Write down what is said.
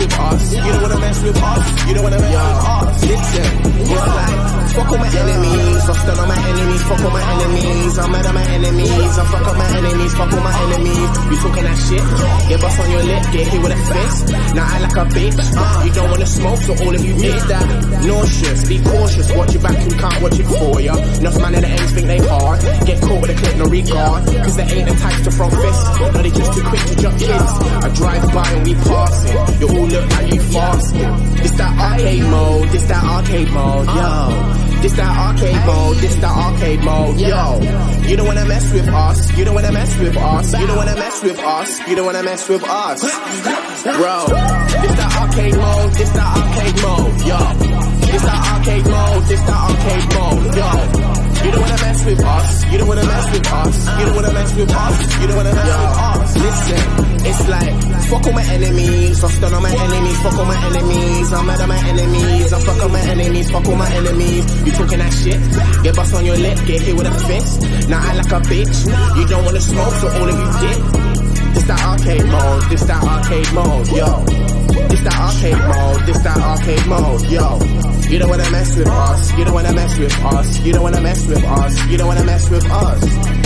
with us. You don't wanna mess with us. You don't wanna mess with us. Listen, it's like, fuck all my enemies. I stun on my enemies. Fuck all my enemies. I'm mad at my enemies. I fuck up my enemies. Fuck all my enemies. You talking that shit? Get bust on your lip. Get hit with a fist. Now I like a bitch. You don't wanna smoke, so all of you is that nauseous. Be cautious. Watch your back. You can't watch it for ya. Enough man in the ends think they hard. Get caught with a clip, no regard. Cause they ain't the types to throw fists. No, they just too quick to jump kids. I drive by and we pass it. You all look like you fasting. This that arcade mode. This that arcade mode. Yo. This that arcade mode, this that arcade mode, yo. You don't wanna mess with us, you don't wanna mess with us, you don't wanna mess with us, you don't wanna mess with us. Bro, this that arcade mode, this that arcade mode, yo. This that arcade mode, this that arcade mode, yo. You don't wanna mess with us, you don't wanna mess with us, you don't wanna mess with us, you don't wanna mess with us. Listen, it's like, fuck all my enemies, I stun on my enemies, fuck all my enemies, I'm mad at my enemies, I fuck on my enemies, fuck all my enemies. You talking that shit? Get bust on your lip, get hit with a fist. Now I like a bitch. You don't wanna smoke, so all of you did. This that arcade mode, this that arcade mode, yo. This that arcade mode, this that arcade mode, yo. You don't wanna mess with us, you don't wanna mess with us, you don't wanna mess with us, you don't wanna mess with us.